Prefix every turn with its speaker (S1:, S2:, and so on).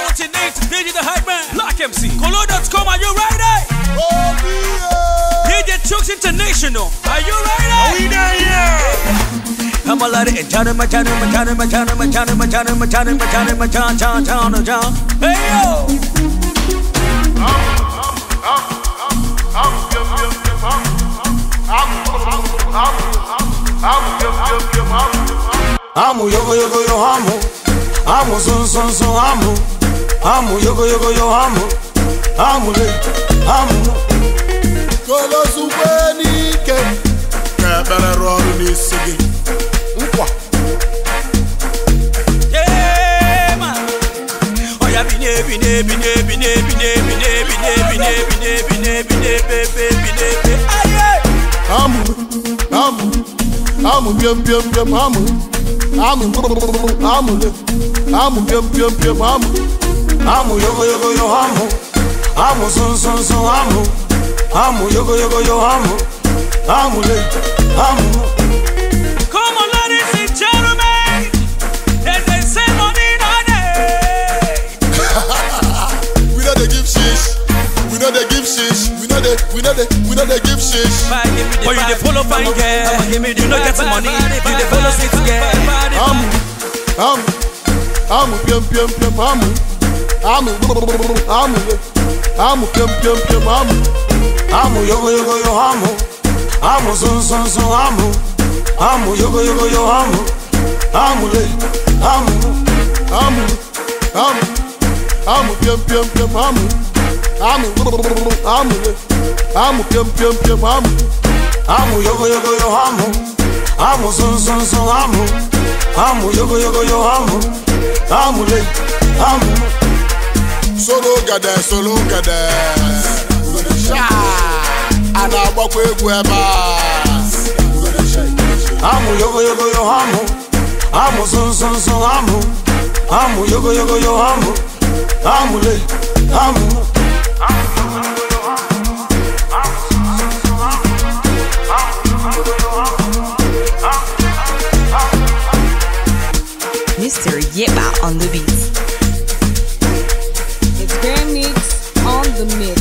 S1: alternate, DJ the Hype Man, Black MC, Colo.com, are you ready?
S2: Oh, yeah.
S1: DJ Chooks International, are you ready?
S2: Are we there, yeah?
S1: I'm a lot of it. Hey yo!
S2: Amu yogo yogo yo amu, amu son son son amu, amu yogo yogo yo amu, amu le, amu. Kolo subeni ke, kabela roru ni sigi, nkwa.
S1: Yeah man, oya bine
S2: Amu, amu piam amu, amu le, amu piam amu yogo yogo yo amu son son son amu yogo yogo yo amu le, amu.
S1: Come on ladies and gentlemen, there's a ceremony today.
S2: We know they give shish, we know they give shish, we know they give shish.
S1: But you dey follow fine girl, you no get some money, you dey follow six girl.
S2: Amu piam amu amu yogo yogo yo amu son son son amu yogo yogo yo amu le, amu piam amu le, amu piam amu yogo yogo yo amu son son son amu yogo yogo yo amu le, amu. Solo gada sha ana gbakwa egwu ebe amu yogo yogo yo amu son son son amu yogo yogo yo amu le, amu.
S3: Mr. Yeba on the beat.
S4: It's Grand Mix on the mix.